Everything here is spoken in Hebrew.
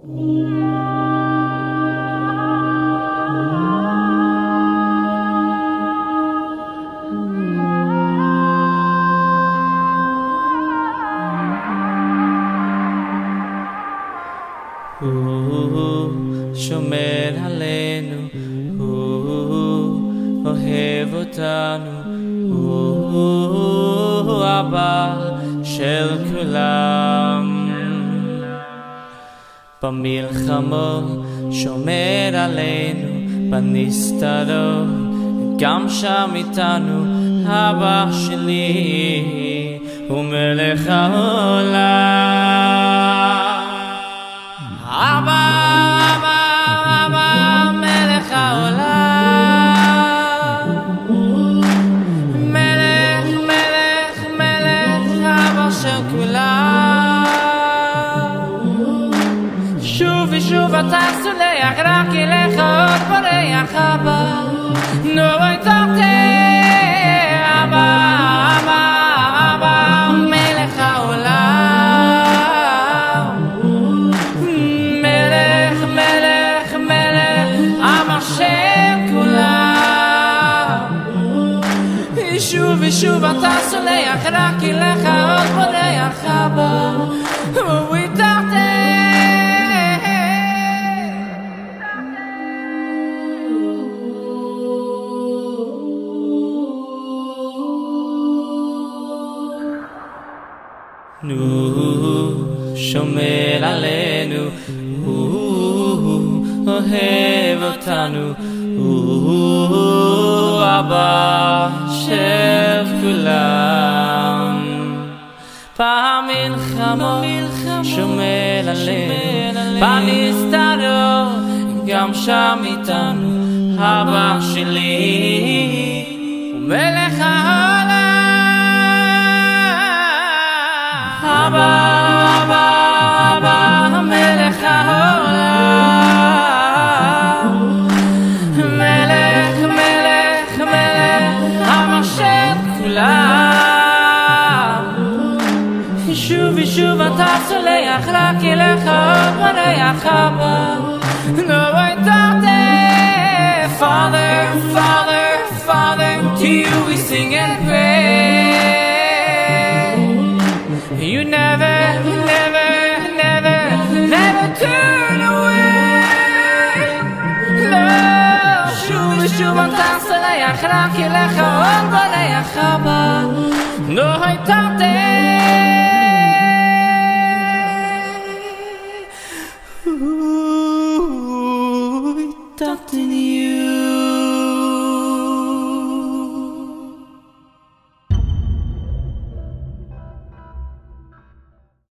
שומר עלינו, אוהב אותנו, אבא של כולם. במלחמות שומר עלינו, בנסתרות גם שם איתנו, אבא שלי הוא מלך העולם. אבא, מלך העולם, מלך, אבא של כולם. שוב ושוב אתה סולח, רק אליך עוד בורח, אבא, נו תרתי, אבא, מלך העולם, מלך, אבא של כולם. שוב ושוב אתה סולח, רק אליך עוד בורח, אבא, נו תרתי. שומר עלינו, אוהב אותנו, אבא של כולם. במלחמות שומר עלינו, בנסתרות גם שם איתנו, אבא שלי הוא מלך העולם. אבא, מלך העולם, מלך, אבא של כולם. שוב ושוב אתה סולח, רק אליך עוד בורח, אבא, נו תרתי. Father, to you we sing and pray. You never turn away. Love, שוב אתה סולח, רק אליך עוד בורח, אבא, נו תרתי. Talking to you.